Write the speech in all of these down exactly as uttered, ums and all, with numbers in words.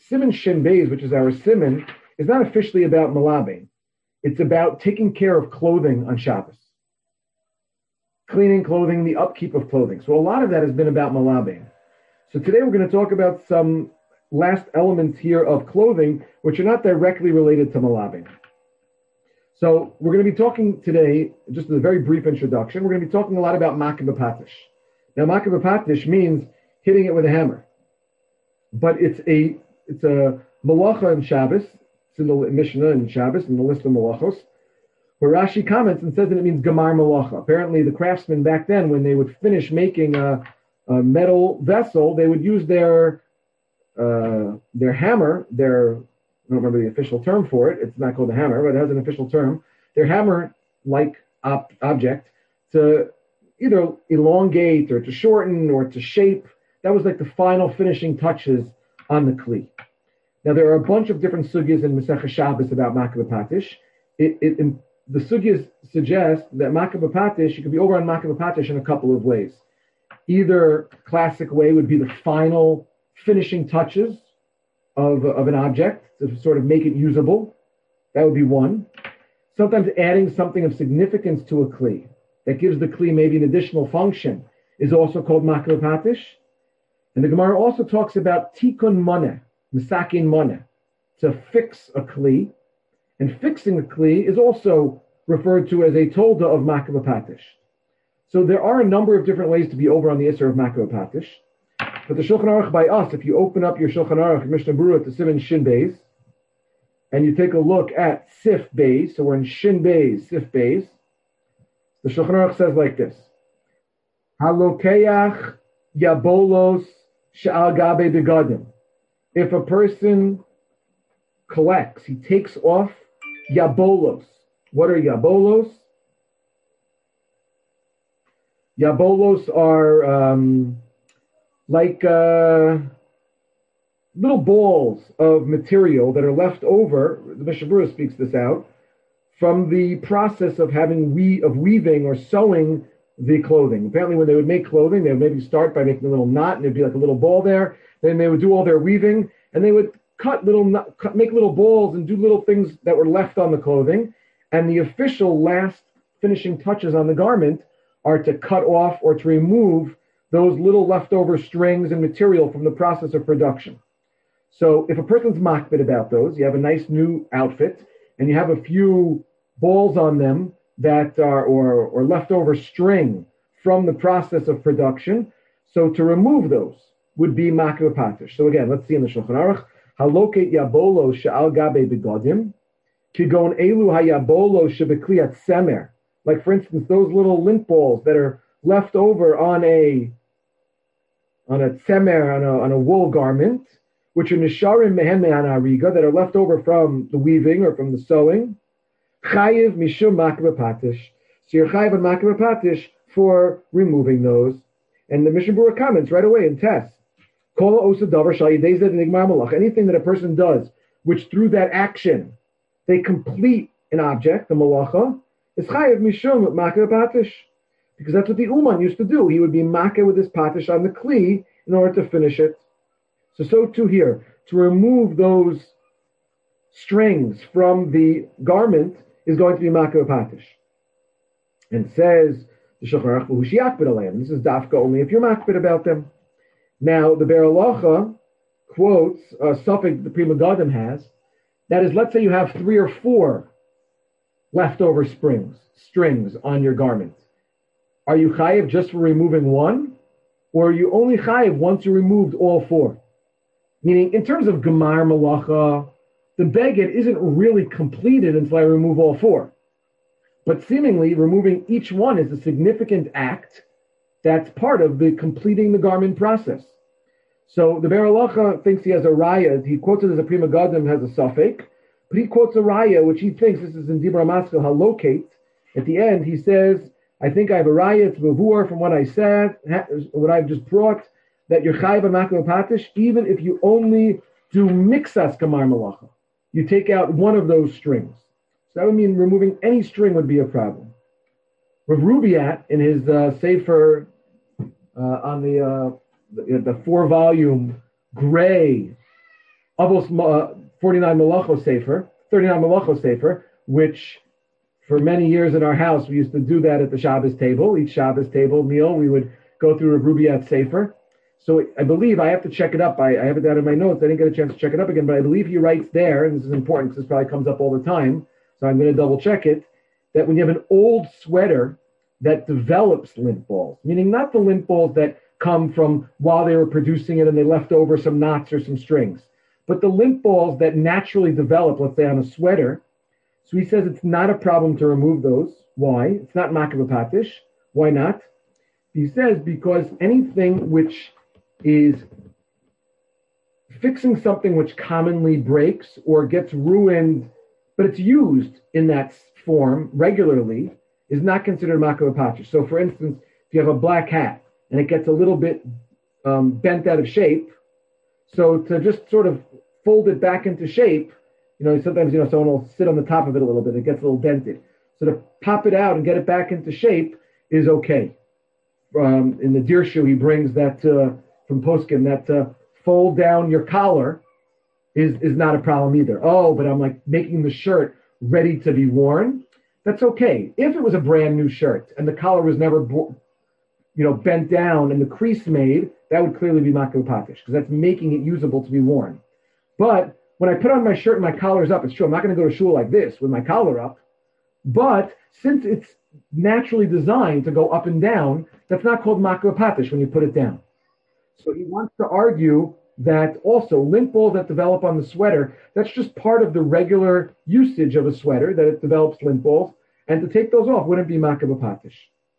Siman Shin Beis, which is our Siman, is not officially about Malabin. It's about taking care of clothing on Shabbos. Cleaning clothing, the upkeep of clothing. So a lot of that has been about Malabin. So today we're going to talk about some last elements here of clothing, which are not directly related to Malabin. So we're going to be talking today, just as a very brief introduction, we're going to be talking a lot about Makeh B'Patish. Now, Makeh B'Patish means hitting it with a hammer. But it's a it's a malacha in Shabbos. It's in the Mishnah in Shabbos, in the list of malachos, where Rashi comments and says that it means Gamar Malacha. Apparently, the craftsmen back then, when they would finish making a, a metal vessel, they would use their uh, their hammer, their, I don't remember the official term for it, it's not called a hammer, but it has an official term, their hammer-like op- object to either elongate or to shorten or to shape. That was like the final finishing touches on the kli. Now, there are a bunch of different sugyas in Masechah Shabbos about Makeh B'Patish. It, it, it, the sugyas suggest that Makeh B'Patish, you could be over on Makeh B'Patish in a couple of ways. Either classic way would be the final finishing touches of, of an object to sort of make it usable. That would be one. Sometimes adding something of significance to a kli that gives the kli maybe an additional function is also called Makeh B'Patish. And the Gemara also talks about tikkun moneh, misakin moneh, to fix a kli. And fixing a kli is also referred to as a tolda of Makeh B'Patish. So there are a number of different ways to be over on the Isser of Makeh B'Patish. But the Shulchan Aruch by us, if you open up your Shulchan Aruch, Mishnah Berurah to Siman Shin Beis, and you take a look at Sif Beis, so we're in Shin Beis, Sif Beis, the Shulchan Aruch says like this: Halokeach yabolos she'al gabe begadim. If a person collects, he takes off yabolos. What are yabolos? Yabolos are um, like uh, little balls of material that are left over. The Mishnah Berurah speaks this out from the process of having we of weaving or sewing the clothing. Apparently, when they would make clothing, they would maybe start by making a little knot, and it'd be like a little ball there. Then they would do all their weaving, and they would cut little, cut, make little balls and do little things that were left on the clothing. And the official last finishing touches on the garment are to cut off or to remove those little leftover strings and material from the process of production. So if a person's makbid about those, you have a nice new outfit, and you have a few balls on them that are, or, or leftover string from the process of production. So to remove those would be Makeh B'Patish. So again, let's see in the Shulchan Aruch, Haloket yabolo she'al gabe begadim, kigon elu hayabolo shebekli atzemer. Like for instance, those little lint balls that are left over on a on a tzemer, on a, on a wool garment, which are nisharim mehen me'an hariga, that are left over from the weaving or from the sewing. Chayiv mishum Makeh B'Patish. So you're chayiv on Makeh B'Patish for removing those. And the Mishnah Berurah comments right away in Tess. Kol osa davar shal yidei zeh v'nigmar malach. Anything that a person does, which through that action they complete an object, the malacha, is chayiv mishum Makeh B'Patish. Because that's what the Uman used to do. He would be makeh with his patish on the kli in order to finish it. So, so too here. To remove those strings from the garment is going to be Makeh B'Patish. And says the Shulchan Aruch, "V'hu sheyakbid aleim." This is dafka only if you're makbid about them. Now, the Be'er Halacha quotes a suffix the Pri Megadim has. That is, let's say you have three or four leftover springs, strings on your garment. Are you chayiv just for removing one? Or are you only chayiv once you removed all four? Meaning, in terms of Gemar Malacha, the beged isn't really completed until I remove all four. But seemingly, removing each one is a significant act that's part of the completing the garment process. So the Be'er Halacha thinks he has a raya. He quotes it as a Pri Megadim has a suffix, but he quotes a raya, which he thinks, this is in Dibra Maskil Halokate. At the end, he says, I think I have a raya, it's mavur from what I said, what I've just brought, that you're chayiv on Makeh B'Patish, even if you only do mixas Gamar Malacha. You take out one of those strings. So that would mean removing any string would be a problem. Rav Rubiat, in his uh, Sefer uh, on the, uh, the the four-volume gray Avos uh, forty-nine Malachos Sefer, thirty-nine Malachos Sefer, which for many years in our house, we used to do that at the Shabbos table. Each Shabbos table meal, we would go through a Rubaiyat Sefer. So I believe, I have to check it up. I, I have it down in my notes. I didn't get a chance to check it up again, but I believe he writes there, and this is important because this probably comes up all the time, so I'm going to double check it, that when you have an old sweater that develops lint balls, meaning not the lint balls that come from while they were producing it and they left over some knots or some strings, but the lint balls that naturally develop, let's say on a sweater. So he says it's not a problem to remove those. Why? It's not makav patish. Why not? He says because anything which is fixing something which commonly breaks or gets ruined, but it's used in that form regularly, is not considered makav patish. So for instance, if you have a black hat and it gets a little bit um, bent out of shape, so to just sort of fold it back into shape, you know, sometimes, you know, someone will sit on the top of it a little bit, it gets a little dented. So to pop it out and get it back into shape is okay. Um, in the Dirshu, he brings that uh, from Poskim, that uh, fold down your collar is, is not a problem either. Oh, but I'm like making the shirt ready to be worn. That's okay. If it was a brand new shirt and the collar was never, you know, bent down and the crease made, that would clearly be makav patish because that's making it usable to be worn. But when I put on my shirt and my collar's up, it's true, I'm not going to go to shul like this with my collar up. But since it's naturally designed to go up and down, that's not called makav patish when you put it down. So he wants to argue that also lint balls that develop on the sweater, that's just part of the regular usage of a sweater, that it develops lint balls, and to take those off wouldn't be makav patish.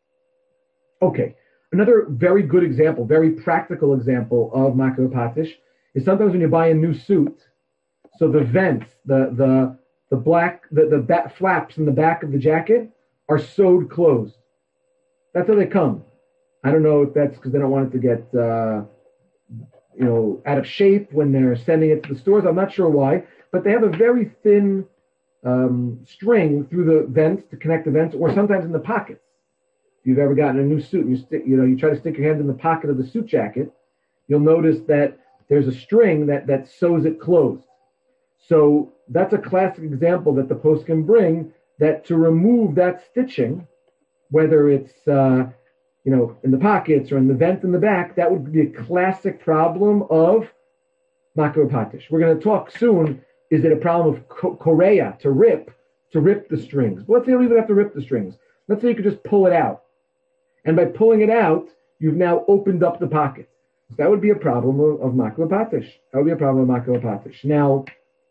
Okay, another very good example, very practical example of makav patish is sometimes when you buy a new suit, so the vents, the the the black, the, the back flaps in the back of the jacket are sewed closed. That's how they come. I don't know if that's because they don't want it to get, uh, you know, out of shape when they're sending it to the stores. I'm not sure why, but they have a very thin um, string through the vents to connect the vents, or sometimes in the pockets. If you've ever gotten a new suit, and you stick, you know, you try to stick your hand in the pocket of the suit jacket, you'll notice that there's a string that that sews it closed. So that's a classic example that the post can bring, that to remove that stitching, whether it's uh, you know, in the pockets or in the vent in the back, that would be a classic problem of makav patish. We're going to talk soon. Is it a problem of korea, to rip, to rip the strings? But let's say you don't even have to rip the strings. Let's say you could just pull it out. And by pulling it out, you've now opened up the pocket. So that would be a problem of, of makav patish. That would be a problem of makav patish. Now,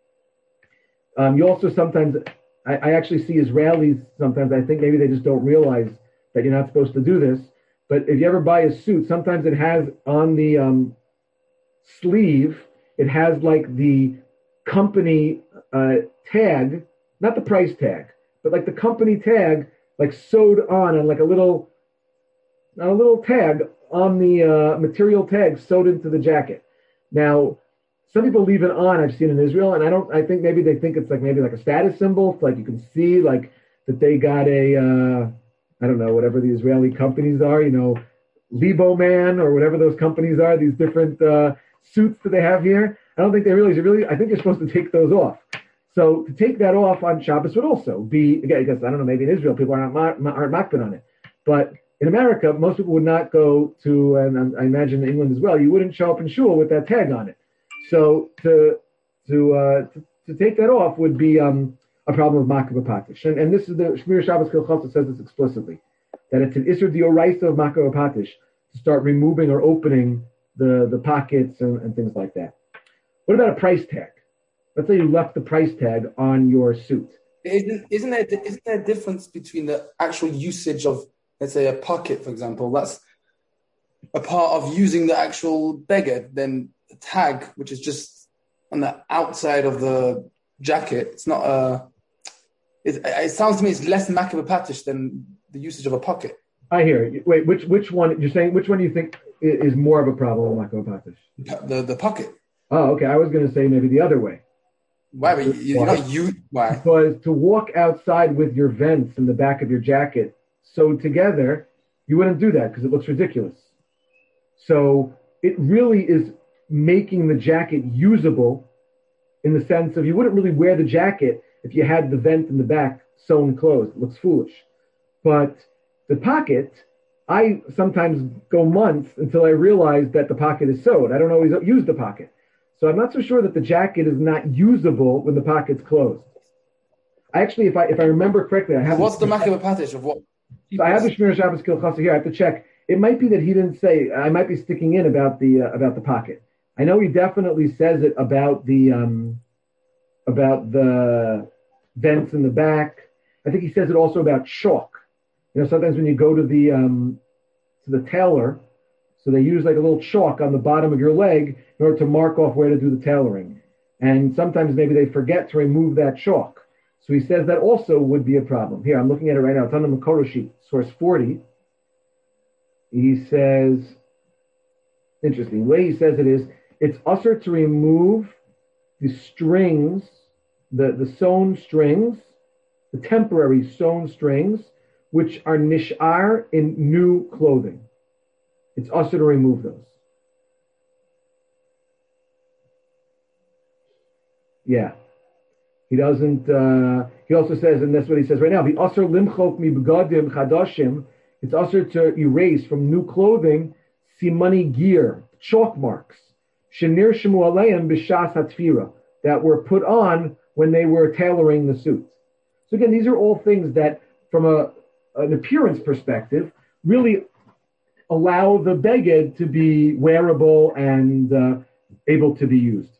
um, you also sometimes, I, I actually see Israelis sometimes, I think maybe they just don't realize that you're not supposed to do this. But if you ever buy a suit, sometimes it has on the um, sleeve, it has like the company uh, tag, not the price tag, but like the company tag, like sewed on and like a little, a little tag on the uh, material tag sewed into the jacket. Now, some people leave it on. I've seen in Israel, and I don't. I think maybe they think it's like maybe like a status symbol, like you can see like that they got a. Uh, I don't know, whatever the Israeli companies are, you know, Lebo Man or whatever those companies are, these different uh, suits that they have here. I don't think they realize, really, I think they're supposed to take those off. So to take that off on Shabbos would also be, again, because I don't know, maybe in Israel people aren't, aren't makbid on it. But in America, most people would not go to, and I imagine in England as well, you wouldn't show up in shul with that tag on it. So to to uh, to, to take that off would be um, a problem of makav patish. And, and this is the Shmir Shabbos Kilchot says this explicitly, that it's an Isser Dioraisa of makav patish to start removing or opening the, the pockets and, and things like that. What about a price tag? Let's say you left the price tag on your suit. Isn't, isn't, there, isn't there a difference between the actual usage of, let's say, a pocket, for example? That's a part of using the actual beggar, then a tag, which is just on the outside of the jacket. It's not a... It, it sounds to me it's less makav patish than the usage of a pocket. I hear you. Wait, which which one, you're saying, which one do you think is more of a problem with makav patish? The, the pocket. Oh, okay. I was going to say maybe the other way. Why? But you, you're not you. Why? Because to walk outside with your vents in the back of your jacket sewed together, you wouldn't do that because it looks ridiculous. So it really is making the jacket usable in the sense of you wouldn't really wear the jacket if you had the vent in the back sewn closed. It looks foolish. But the pocket, I sometimes go months until I realize that the pocket is sewed. I don't always use the pocket. So I'm not so sure that the jacket is not usable when the pocket's closed. I actually, if I if I remember correctly, I have... What's the makabeh patish of what? So I have the Shmir Shabbos Kilchasa here. I have to check. It might be that he didn't say. I might be sticking in about the uh, about the pocket. I know he definitely says it about the um, about the vents in the back. I think he says it also about chalk. You know, sometimes when you go to the um, to the tailor, so they use like a little chalk on the bottom of your leg in order to mark off where to do the tailoring. And sometimes maybe they forget to remove that chalk. So he says that also would be a problem. Here, I'm looking at it right now. It's on the Makoro sheet, source forty. He says, interesting, the way he says it is, it's usher to remove the strings, the, the sewn strings, the temporary sewn strings, which are nish'ar in new clothing. It's usher to remove those. Yeah. He doesn't, uh, he also says, and that's what he says right now, the usher limchok mi begadim chadashim, it's usher to erase from new clothing simani gear, chalk marks, shenir shemu aleim b'shas hatfira, that were put on when they were tailoring the suits. So again, these are all things that, from a an appearance perspective, really allow the beged to be wearable and uh, able to be used.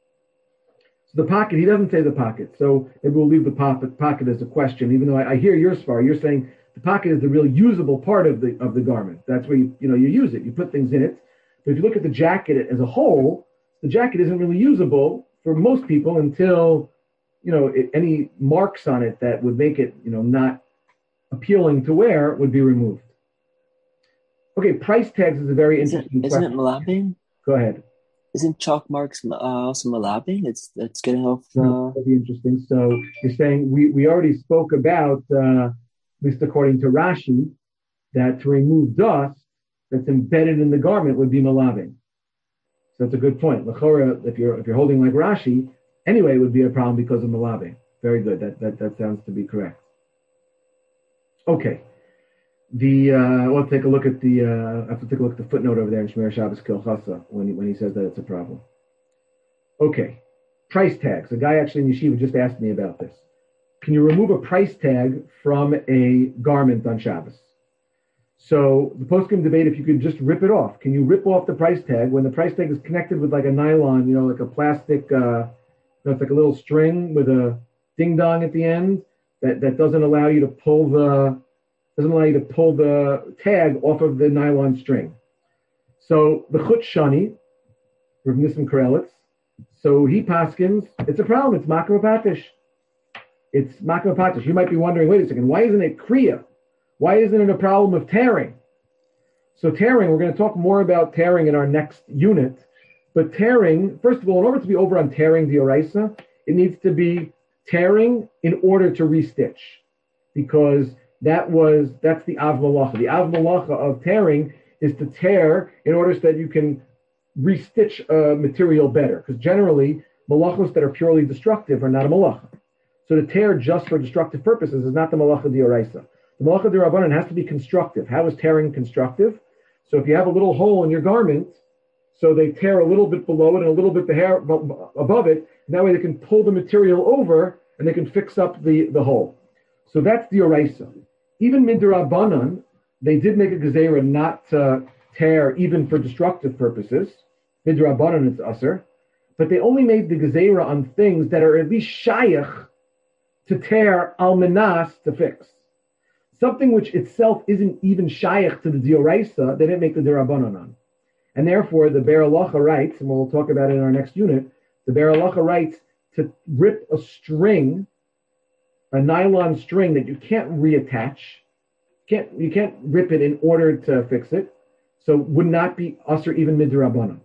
The pocket, he doesn't say the pocket, so maybe we'll leave the pocket, pocket as a question, even though I, I hear your svar. You're saying the pocket is the really usable part of the of the garment. That's where you, you know, you use it. You put things in it. But if you look at the jacket as a whole, the jacket isn't really usable for most people until, you know, it, any marks on it that would make it, you know, not appealing to wear would be removed. Okay, price tags is a very interesting isn't, question. Isn't it malabing? Go ahead. Isn't chalk marks uh, also malabing? It's it's getting off. Uh... No, that'd be interesting. So you're saying we, we already spoke about, uh, at least according to Rashi, that to remove dust that's embedded in the garment would be malabing. So that's a good point. L'chora, if you're if you're holding like Rashi, anyway, it would be a problem because of malabing. Very good. That that that sounds to be correct. Okay. The uh, we'll take a look at the uh, I have to take a look at the footnote over there in Shmir Shabbos Kilchasa when he, when he says that it's a problem. Okay, price tags. A guy actually in yeshiva just asked me about this. Can you remove a price tag from a garment on Shabbos? So the poskim debate if you could just rip it off. Can you rip off the price tag when the price tag is connected with like a nylon, you know, like a plastic, uh, you know, it's like a little string with a ding dong at the end that, that doesn't allow you to pull the doesn't allow you to pull the tag off of the nylon string. So the Chut Shani, Rav Nissim Karelitz, so he paskins, it's a problem, it's makar patish. It's makar patish. You might be wondering, wait a second, why isn't it kriya? Why isn't it a problem of tearing? So tearing, we're going to talk more about tearing in our next unit, but tearing, first of all, in order to be over on tearing the oraisa, it needs to be tearing in order to restitch, because That was that's the av malacha. The av malacha of tearing is to tear in order so that you can restitch a material better. Because generally, malachos that are purely destructive are not a malacha. So to tear just for destructive purposes is not the malacha d'oraisa. The malacha d'Rabbanan has to be constructive. How is tearing constructive? So if you have a little hole in your garment, so they tear a little bit below it and a little bit above it, and that way they can pull the material over and they can fix up the, the hole. So that's the oraisa. Even midrabanan, they did make a gezerah not to tear even for destructive purposes. Midrabanan it's usher, but they only made the gezerah on things that are at least shayach to tear al menas to fix. Something which itself isn't even shayach to the dioraisa, they didn't make the dirabanan on. And therefore, the Be'er Halacha writes, and we'll talk about it in our next unit, the Be'er Halacha writes to rip a string, a nylon string that you can't reattach, can't you can't rip it in order to fix it, so would not be usher even midrabanan.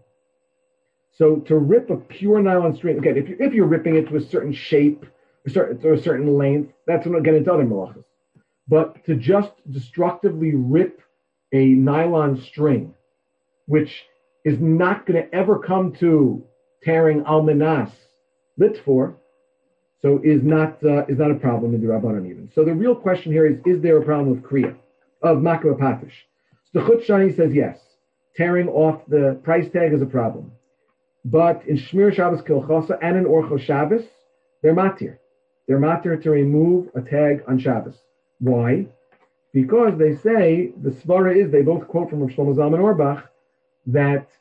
So to rip a pure nylon string, again, if you're, if you're ripping it to a certain shape, a certain, to a certain length, that's when we'll get into other malachas. But to just destructively rip a nylon string, which is not going to ever come to tearing almanas, lit for, so is not uh, is not a problem in the Rabbanan even. So the real question here is, is there a problem with Kriya, of Makra Patish? So the Chut Shani says yes. Tearing off the price tag is a problem. But in Shmir Shabbos Kilchasa and in Orcho Shabbos, they're matir. They're matir to remove a tag on Shabbos. Why? Because they say, the svara is, they both quote from Rav Shlomo Zalman Auerbach, that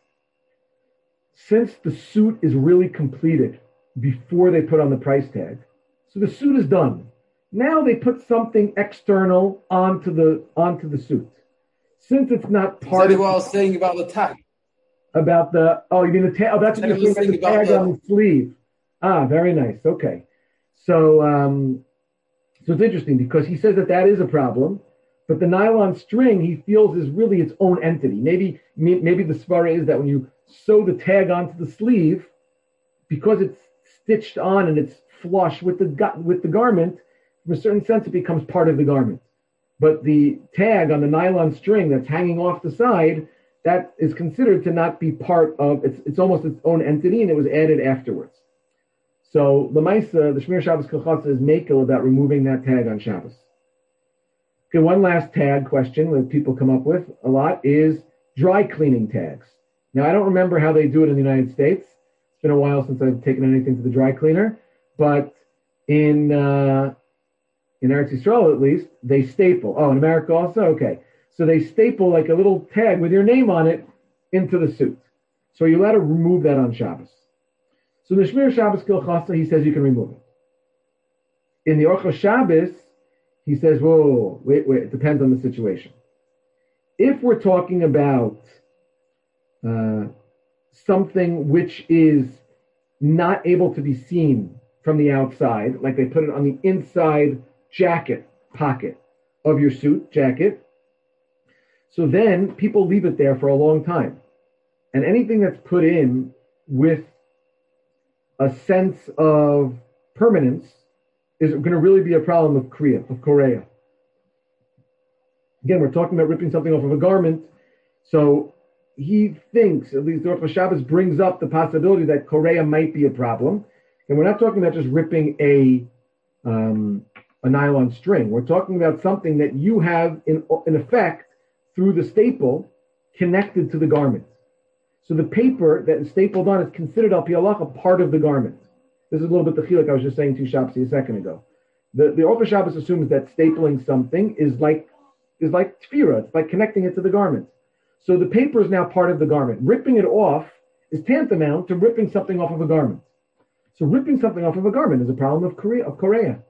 since the suit is really completed before they put on the price tag, so the suit is done. Now they put something external onto the onto the suit. Since it's not part exactly of what I was saying about the tag. About the, oh, you mean the tag? Oh, that's what you're saying about the tag on the sleeve. Ah, very nice. Okay. So, um, so it's interesting because he says that that is a problem, but the nylon string he feels is really its own entity. Maybe, maybe the svara is that when you sew the tag onto the sleeve, because it's stitched on and it's flush with the with the garment, in a certain sense it becomes part of the garment. But the tag on the nylon string that's hanging off the side, that is considered to not be part of, it's it's almost its own entity, and it was added afterwards. So the Maisa, the Shmir Shabbos Kilchasa is makel about removing that tag on Shabbos. Okay, one last tag question that people come up with a lot is dry cleaning tags. Now, I don't remember how they do it in the United States. It's been a while since I've taken anything to the dry cleaner, but in uh, in Eretz Yisrael at least, they staple. Oh, in America also? Okay. So they staple like a little tag with your name on it into the suit. So you're allowed to remove that on Shabbos. So in the Shmir Shabbos Kilchasa, he says you can remove it. In the Orcho Shabbos, he says, whoa, wait, wait, it depends on the situation. If we're talking about uh, something which is not able to be seen from the outside, like they put it on the inside jacket pocket of your suit jacket, so then people leave it there for a long time. And anything that's put in with a sense of permanence is going to really be a problem of Kriya, of Korea. Again, we're talking about ripping something off of a garment. So he thinks, at least the Orcho Shabbos brings up the possibility that Korea might be a problem. And we're not talking about just ripping a um, a nylon string. We're talking about something that you have in, in effect through the staple connected to the garment. So the paper that is stapled on is considered al pi halacha part of the garment. This is a little bit the chiluk I was just saying to Shapsi a second ago. The the Orcho Shabbos assumes that stapling something is like is like tefira, it's like connecting it to the garment. So the paper is now part of the garment. Ripping it off is tantamount to ripping something off of a garment. So ripping something off of a garment is a problem of Korea, of Korea.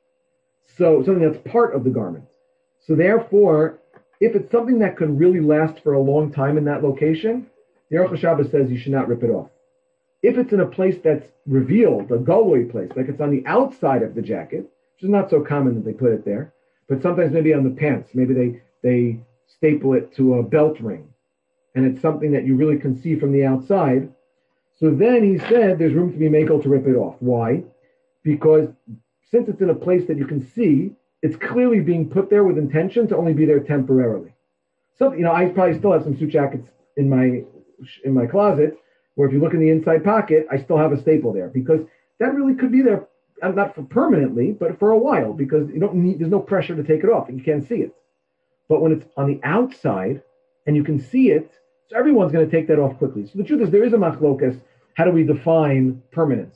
So something that's part of the garment. So therefore, if it's something that could really last for a long time in that location, the Orcho Shabbos says you should not rip it off. If it's in a place that's revealed, a galway place, like it's on the outside of the jacket, which is not so common that they put it there, but sometimes maybe on the pants, maybe they, they staple it to a belt ring, and it's something that you really can see from the outside. So then he said there's room to be makel to rip it off. Why? Because since it's in a place that you can see, it's clearly being put there with intention to only be there temporarily. So, you know, I probably still have some suit jackets in my in my closet where if you look in the inside pocket, I still have a staple there because that really could be there, not for permanently, but for a while because you don't need, there's no pressure to take it off and you can't see it. But when it's on the outside and you can see it, so everyone's going to take that off quickly. So the truth is there is a machlokas. How do we define permanence?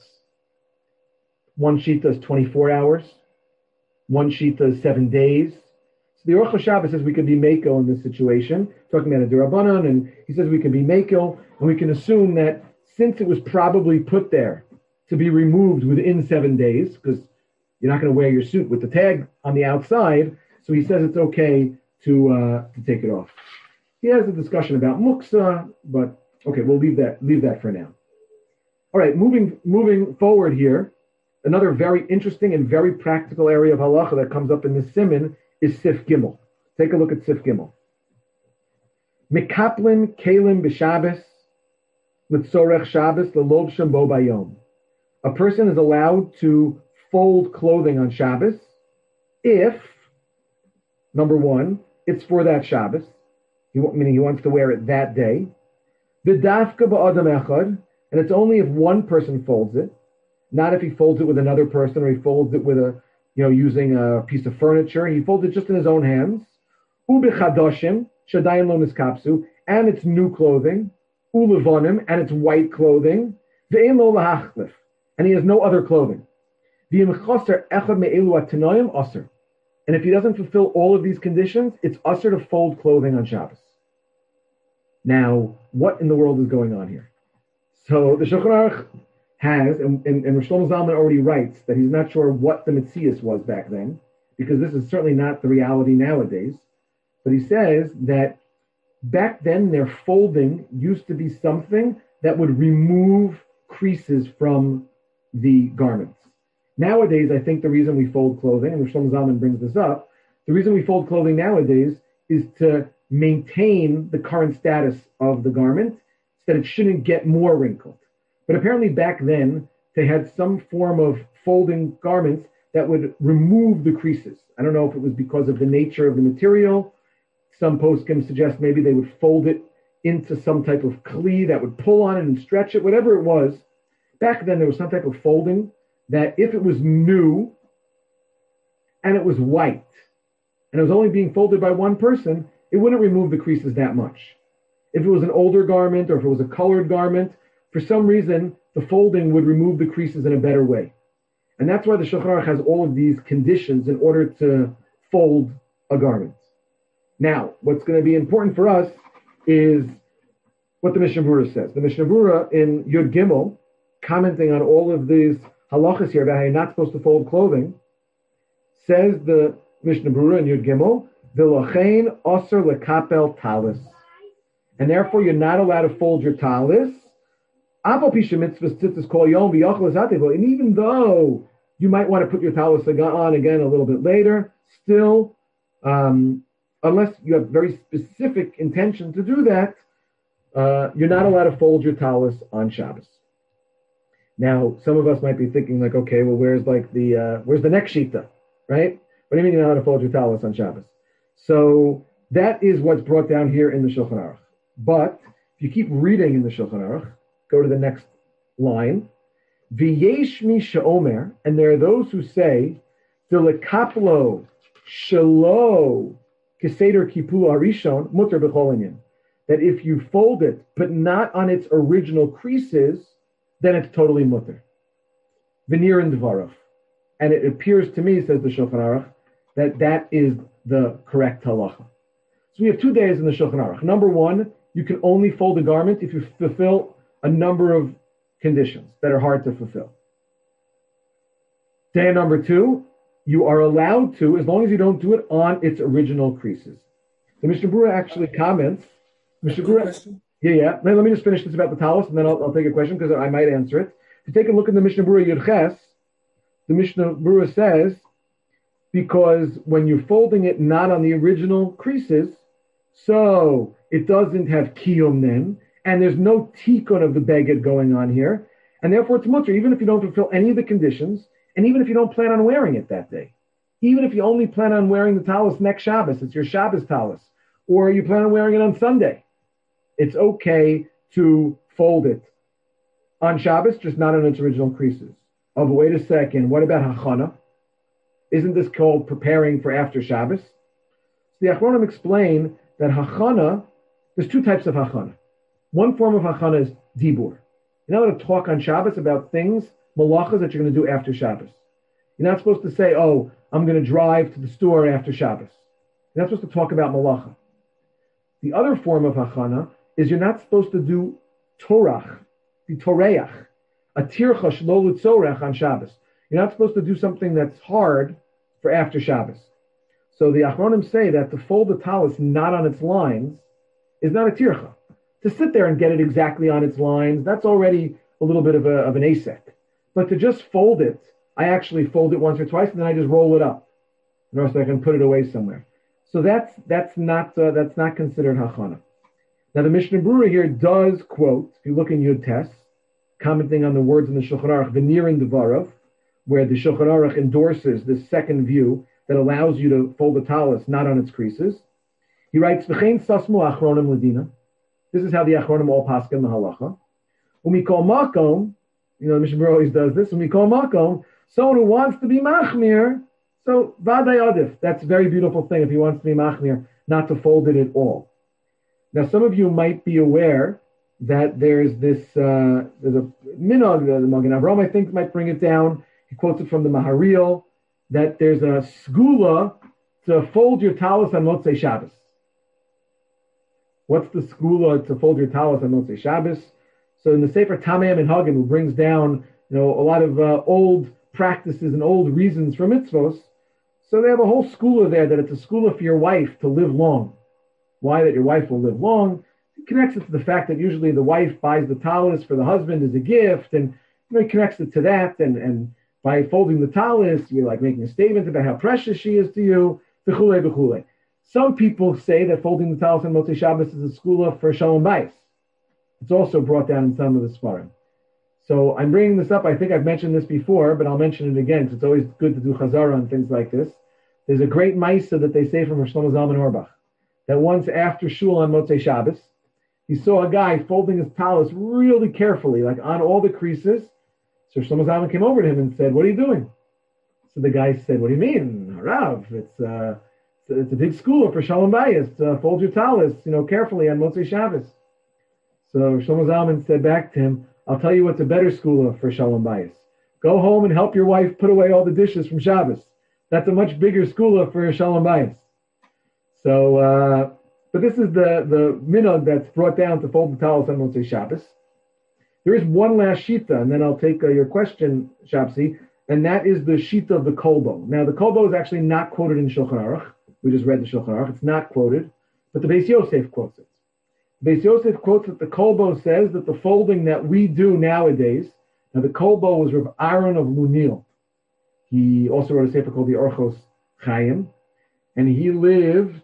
One sheet does twenty-four hours. One sheet does seven days. So the Orcho Shabbos says we could be makel in this situation, talking about a derabanan, and he says we can be makel, and we can assume that since it was probably put there to be removed within seven days, because you're not going to wear your suit with the tag on the outside, so he says it's okay to uh, to take it off. He has a discussion about muksa, but okay, we'll leave that leave that for now. All right, moving moving forward here. Another very interesting and very practical area of halacha that comes up in this siman is Sif Gimel. Take a look at Sif Gimel. Mikaplin kalim b'Shabbos l'tzorech Shabbos l'lob shem bo bayom. A person is allowed to fold clothing on Shabbos if, number one, it's for that Shabbos, meaning he wants to wear it that day. V'dafka ba'adam echad, and it's only if one person folds it. not if he folds it with another person or he folds it with a, you know, using a piece of furniture. He folds it just in his own hands. Ubichadoshim, shadayin lo niskapsu, and it's new clothing. Ulevonim, and it's white clothing. Ve'en lo lahachlif, and he has no other clothing. V'imchoser echad me'elu atinoyim aser. And if he doesn't fulfill all of these conditions, it's aser to fold clothing on Shabbos. Now, what in the world is going on here? So the Shulchan Aruch has, and, and, and Rosh Shlomo Zalman already writes that he's not sure what the Metzias was back then, because this is certainly not the reality nowadays. But he says that back then their folding used to be something that would remove creases from the garments. Nowadays, I think the reason we fold clothing, and Rosh Shlomo Zalman brings this up, the reason we fold clothing nowadays is to maintain the current status of the garment so that it shouldn't get more wrinkled. But apparently back then, they had some form of folding garments that would remove the creases. I don't know if it was because of the nature of the material. Some poskim suggest maybe they would fold it into some type of kli that would pull on it and stretch it, whatever it was. Back then, there was some type of folding that if it was new and it was white and it was only being folded by one person, it wouldn't remove the creases that much. If it was an older garment or if it was a colored garment, for some reason, the folding would remove the creases in a better way. And that's why the Shulchan Aruch has all of these conditions in order to fold a garment. Now, what's going to be important for us is what the Mishnah Berurah says. The Mishnah Berurah in Yud Gimel, commenting on all of these halachas here about how you're not supposed to fold clothing, says the Mishnah Berurah in Yud Gimel, V'lochein osir lekapel talis. And therefore, you're not allowed to fold your talis. And even though you might want to put your talis on again a little bit later, still, um, unless you have very specific intention to do that, uh, you're not allowed to fold your talis on Shabbos. Now, some of us might be thinking like, okay, well, where's like the uh, where's the next shita, right? What do you mean you're not allowed to fold your talis on Shabbos? So that is what's brought down here in the Shulchan Aruch. But if you keep reading in the Shulchan Aruch, go to the next line. V'yesh mi she'omer, and there are those who say, D'lekaplo shelo keseder kipul arishon muter b'chol inyan, that if you fold it but not on its original creases, then it's totally muter. V'nir in dvarov, and it appears to me, says the Shulchan Aruch, that that is the correct halacha. So we have two days in the Shulchan Aruch. Number one, you can only fold a garment if you fulfill a number of conditions that are hard to fulfill. Day number two, you are allowed to, as long as you don't do it on its original creases. The Mishnah Berurah actually comments. Mishnah Berurah, yeah, yeah. Let me just finish this about the talis, and then I'll, I'll take a question because I might answer it. If you take a look in the Mishnah Berurah Yud Ches, the Mishnah Berurah says, because when you're folding it not on the original creases, so it doesn't have kiyum then, and there's no tikkun of the beged going on here, and therefore it's mutter, even if you don't fulfill any of the conditions, and even if you don't plan on wearing it that day. Even if you only plan on wearing the talis next Shabbos, it's your Shabbos talis, or you plan on wearing it on Sunday, it's okay to fold it on Shabbos, just not on its original creases. Oh, but wait a second, what about hachana? Isn't this called preparing for after Shabbos? So the Achronim explain that hachana, there's two types of hachana. One form of hachana is dibur. You're not allowed to talk on Shabbos about things, malachas, that you're going to do after Shabbos. You're not supposed to say, oh, I'm going to drive to the store after Shabbos. You're not supposed to talk about malacha. The other form of hachana is you're not supposed to do torach, the toreach, a tircha shlo l'tzorech on Shabbos. You're not supposed to do something that's hard for after Shabbos. So the Achronim say that to fold the talis not on its lines is not a tircha. To sit there and get it exactly on its lines, that's already a little bit of, a, of an asek. But to just fold it, I actually fold it once or twice and then I just roll it up. In order so I can put it away somewhere. So that's that's not uh, that's not considered hachana. Now the Mishnah Berurah here does quote, if you look in Yud Tes, commenting on the words in the Shulchan Aruch, v'nir in devarav, where the Shulchan Aruch endorses this second view that allows you to fold the talis not on its creases. He writes, v'chein sasmu achronim ledina. This is how the achronim all paskin the halacha. Umikol makom you know, the Mishnah Berurah always does this. When we call makom, someone who wants to be machmir, so vaday adif. That's a very beautiful thing if he wants to be machmir, not to fold it at all. Now, some of you might be aware that there's this, uh, there's a minog, the Magen Avraham, I think, might bring it down. He quotes it from the Maharil, that there's a skula to fold your talis on Motzei Shabbos. What's the skula to fold your talis on Motzei Shabbos? So in the Sefer Tamei Minhagim, who brings down, you know, a lot of uh, old practices and old reasons for mitzvos, so they have a whole skula there that it's a skula for your wife to live long. Why that your wife will live long? It connects it to the fact that usually the wife buys the talis for the husband as a gift, and you know, he connects it to that, and, and by folding the talis, you're like making a statement about how precious she is to you, v'chulei v'chulei. Some people say that folding the talis on Motzei Shabbos is a skula for Shalom Bayis. It's also brought down in some of the Sfarim. So I'm bringing this up. I think I've mentioned this before, but I'll mention it again because it's always good to do chazara on things like this. There's a great ma'isa that they say from Rosh Shlomo Zalman Auerbach, that once after shul on Motzei Shabbos, he saw a guy folding his talis really carefully, like on all the creases. So Shlomo Zalman came over to him and said, "What are you doing?" So the guy said, "What do you mean, Rav? It's uh, it's a big school for Shalom Bayis. Uh, fold your talis, you know, carefully on Motzei Shabbos." So Shlomo Zalman said back to him, "I'll tell you what's a better school for Shalom Bayis. Go home and help your wife put away all the dishes from Shabbos. That's a much bigger school for Shalom Bayis." So, uh, but this is the, the minhag that's brought down to fold the talis on Motzei Shabbos. There is one last shita, and then I'll take uh, your question, Shapsi, and that is the shita of the kolbo. Now, the kolbo is actually not quoted in Shulchan Aruch. We just read the Shulchan Aruch. It's not quoted, but the Beis Yosef quotes it. Beis Yosef quotes that the kolbo says that the folding that we do nowadays, now the kolbo was Rav Aaron of Lunil. He also wrote a sefer called the Orchos Chaim, and he lived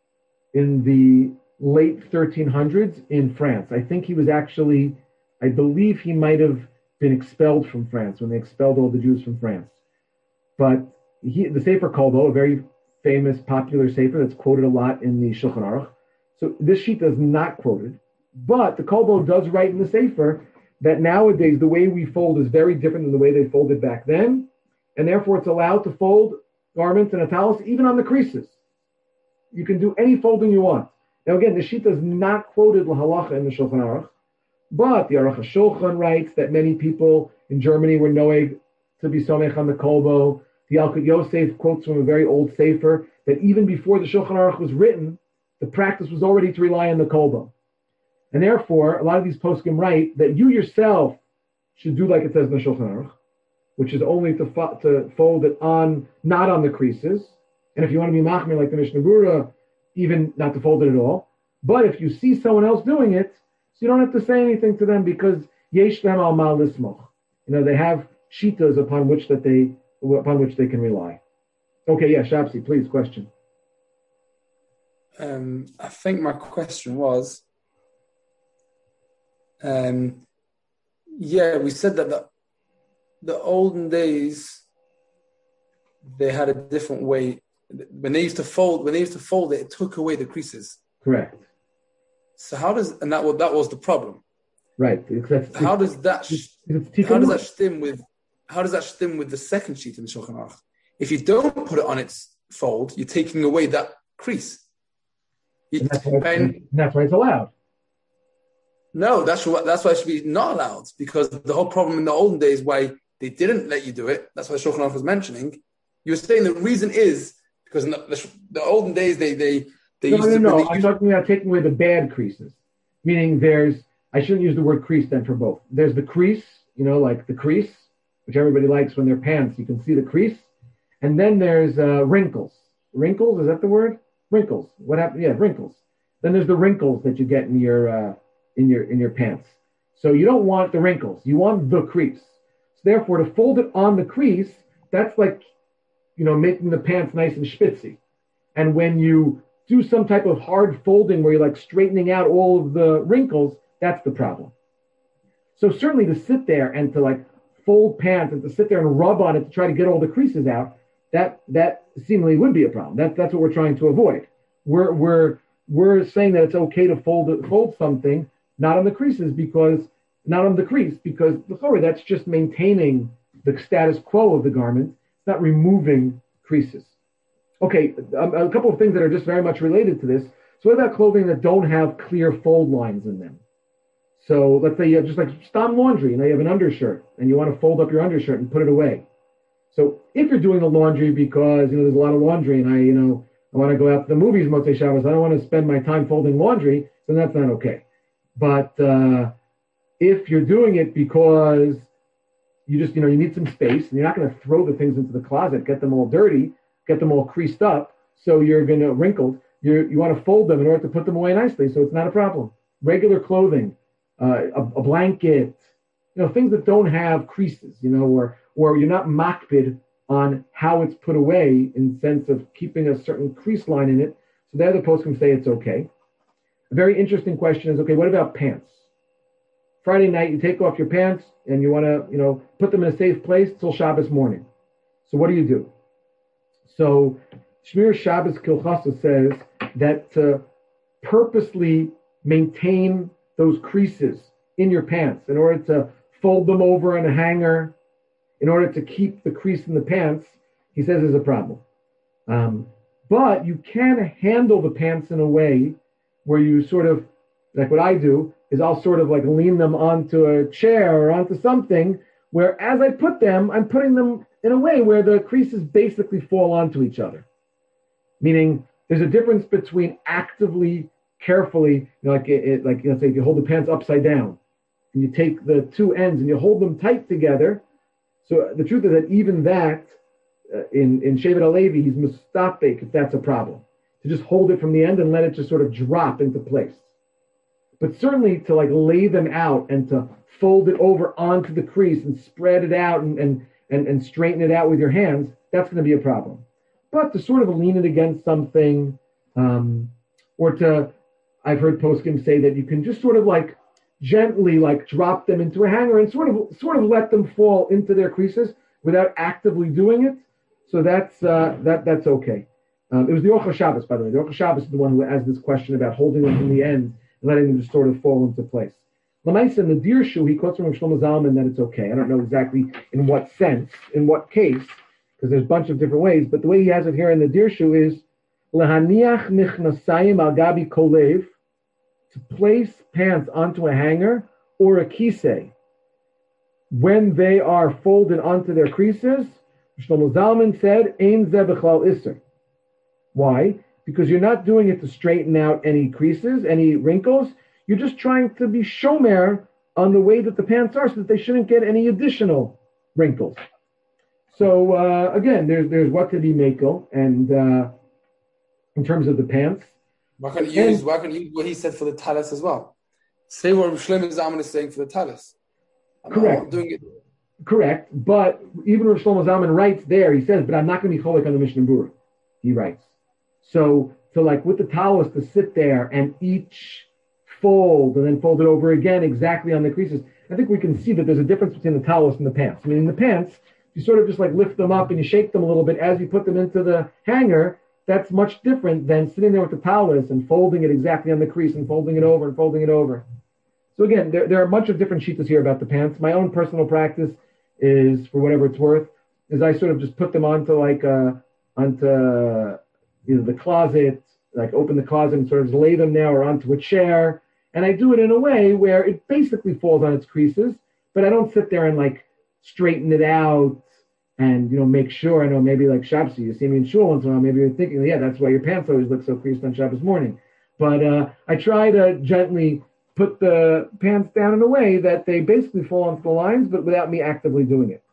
in the late thirteen hundreds in France. I think he was actually, I believe he might have been expelled from France when they expelled all the Jews from France. But he, the Sefer Kolbo, a very famous, popular Sefer that's quoted a lot in the Shulchan Aruch. So this sheet is not quoted, but the Kolbo does write in the Sefer that nowadays the way we fold is very different than the way they folded back then, and therefore it's allowed to fold garments and a talis even on the creases. You can do any folding you want. Now again, the sheet is not quoted lahalacha in the Shulchan Aruch, but the Aruch HaShulchan writes that many people in Germany were noeg to be somech on the kolbo. The Yalkut Yosef quotes from a very old sefer that even before the Shulchan Aruch was written, the practice was already to rely on the kolbo. And therefore, a lot of these poskim write that you yourself should do like it says in the Shulchan Aruch, which is only to, fo- to fold it on, not on the creases. And if you want to be machmir like the Mishnah Berurah, even not to fold it at all. But if you see someone else doing it, so you don't have to say anything to them because yesh lehem al mal lismoch. You know, they have shitas upon which that they upon which they can rely. Okay, yeah, Shapsi, please, question. Um, I think my question was, um, yeah, we said that the the olden days they had a different way. When they used to fold, when they used to fold it, it took away the creases. Correct. So how does and that was that was the problem, right? That's, how does that how does that stem with how does that stem with the second sheet in the Shulchan Aruch? If you don't put it on its fold, you're taking away that crease. You, and that's, why and, that's why it's allowed. No, that's why that's why it should be not allowed, because the whole problem in the olden days why they didn't let you do it. That's why Shulchan Aruch was mentioning. You were saying the reason is because in the, the, the olden days they they they no used no to, no. they I'm used, talking about taking away the bad creases, meaning there's. I shouldn't use the word crease then for both. There's the crease, you know, like the crease, which everybody likes when they're pants. You can see the crease, and then there's uh, wrinkles. Wrinkles, is that the word? Wrinkles. What happened? Yeah, wrinkles. Then there's the wrinkles that you get in your uh, in your in your pants. So you don't want the wrinkles. You want the crease. So therefore, to fold it on the crease, that's like, you know, making the pants nice and spitzy. And when you do some type of hard folding where you're like straightening out all of the wrinkles, that's the problem. So certainly to sit there and to like fold pants and to sit there and rub on it to try to get all the creases out, that that seemingly would be a problem. That, that's what we're trying to avoid. We're we're we're saying that it's okay to fold it, fold something not on the creases because not on the crease, because the that's just maintaining the status quo of the garment. It's not removing creases. Okay, a, a couple of things that are just very much related to this. So what about clothing that don't have clear fold lines in them? So let's say you have just like stam laundry, you know, you have an undershirt and you want to fold up your undershirt and put it away. So if you're doing the laundry because, you know, there's a lot of laundry and I, you know, I want to go out to the movies Motzei Shabbos, I don't want to spend my time folding laundry, then that's not okay. But uh, if you're doing it because you just, you know, you need some space and you're not going to throw the things into the closet, get them all dirty, get them all creased up, so you're going to wrinkled, you you want to fold them in order to put them away nicely, so it's not a problem. Regular clothing, uh, a, a blanket, you know, things that don't have creases, you know, or or you're not makpid on how it's put away in the sense of keeping a certain crease line in it. So there the post can say it's okay. A very interesting question is, okay, what about pants? Friday night, you take off your pants and you want to, you know, put them in a safe place till Shabbos morning. So what do you do? So Shmir Shabbos Kilchasa says that to purposely maintain those creases in your pants in order to fold them over in a hanger, in order to keep the crease in the pants, he says is a problem. Um, but you can handle the pants in a way where you sort of, like what I do, is I'll sort of like lean them onto a chair or onto something where as I put them, I'm putting them in a way where the creases basically fall onto each other. Meaning there's a difference between actively, carefully, you know, like, it, it, like let's say if you hold the pants upside down and you take the two ends and you hold them tight together. So the truth is that even that, uh, in, in Shevet HaLevi, he's mustapek if that's a problem. To just hold it from the end and let it just sort of drop into place. But certainly to like lay them out and to fold it over onto the crease and spread it out and, and, and, and straighten it out with your hands, that's going to be a problem. But to sort of lean it against something, um, or to, I've heard poskim say that you can just sort of like gently like drop them into a hanger and sort of sort of let them fall into their creases without actively doing it. So that's uh, that that's okay. Um, it was the Orcha Shabbos, by the way. The Orcha Shabbos is the one who has this question about holding them from the end and letting them just sort of fall into place. Lamaisa in the Deer Shoe, he quotes from Shlomo Zalman that it's okay. I don't know exactly in what sense, in what case, because there's a bunch of different ways, but the way he has it here in the Deer Shoe is Lehaniach nichnasayim al gabi kolev, to place pants onto a hanger or a kisei when they are folded onto their creases. Shlomo Zalman said, Ein zeh b'chlal iser. Why? Because you're not doing it to straighten out any creases, any wrinkles. You're just trying to be shomer on the way that the pants are so that they shouldn't get any additional wrinkles. So uh, again, there's there's what to be makel, and uh, in terms of the pants. Why can't you use, why can't you use what he said for the talis as well? Say what Shlomo Zalman is saying for the talis. I'm correct. Doing it. Correct. But even Rav Shlomo Zalman writes there, he says, but I'm not going to be cholek on the Mishnah Berurah. He writes. So, so like with the talis to sit there and each fold and then fold it over again exactly on the creases, I think we can see that there's a difference between the talis and the pants. I mean, in the pants, you sort of just like lift them up and you shake them a little bit as you put them into the hanger. That's much different than sitting there with the talis and folding it exactly on the crease and folding it over and folding it over. So again, there, there are a bunch of different shittas here about the pants. My own personal practice is, for whatever it's worth, is I sort of just put them onto like uh, onto uh, either the closet, like open the closet and sort of lay them there, or onto a chair, and I do it in a way where it basically falls on its creases, but I don't sit there and like straighten it out. And, you know, make sure, I know maybe like Shabbos, you see me in shul once in a while, maybe you're thinking, yeah, that's why your pants always look so creased on Shabbos morning. But uh, I try to gently put the pants down in a way that they basically fall onto the lines, but without me actively doing it.